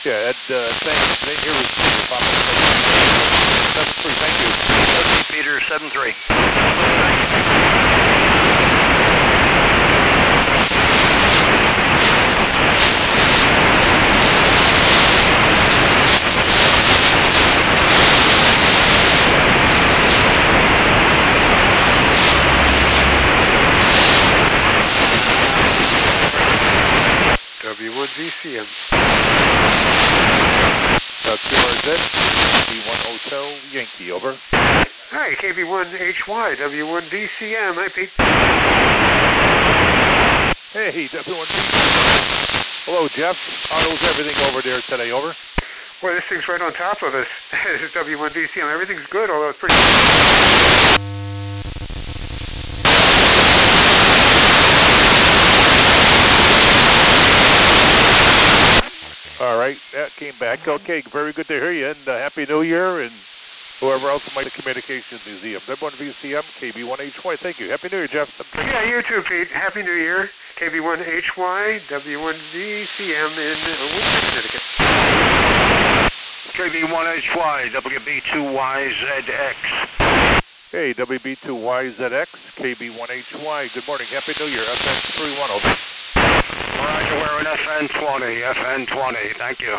Yeah, Ed, thanks. Name here was Fox. 7-3, thank you. St. Peter 7-3. W1DCM. KB1 Hotel Yankee, over. Hi, KB1HY, W1DCM. Hi, Pete. Hey, W1. Hello, Jeff. How goes everything over there today, over? Boy, this thing's right on top of us. This is W1DCM. Everything's good, although it's pretty... All right, that came back. Okay, very good to hear you, and Happy New Year, and whoever else might the Communications Museum. W1VCM, KB1HY, thank you. Happy New Year, Jeff. Yeah, you too, Pete. Happy New Year. KB1HY, W1DCM in Connecticut. KB1HY, WB2YZX. Hey, WB2YZX, KB1HY, good morning. Happy New Year. FN31, over. Roger, we're in FN20, FN20, thank you.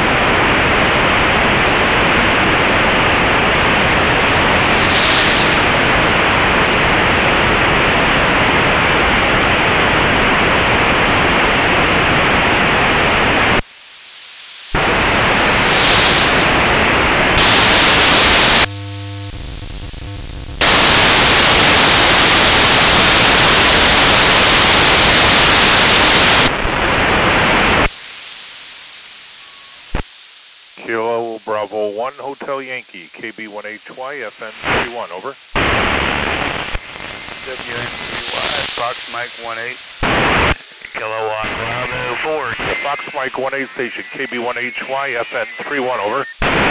Kilo Bravo 1 Hotel Yankee, KB1HY, FN31, over. WNCY, Fox Mike 18, Kilowatt Bravo 4. Fox Mike 18 station, KB1HY, FN31, over.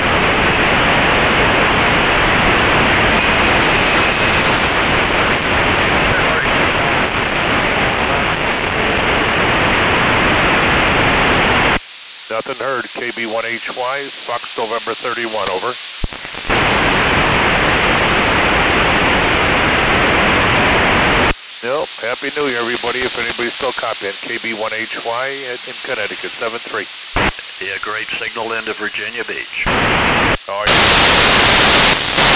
Nothing heard, KB1HY, Fox November 31, over. Nope, Happy New Year, everybody, if anybody's still copying. KB1HY in Connecticut, 7-3. Yeah, great signal into Virginia Beach. All right.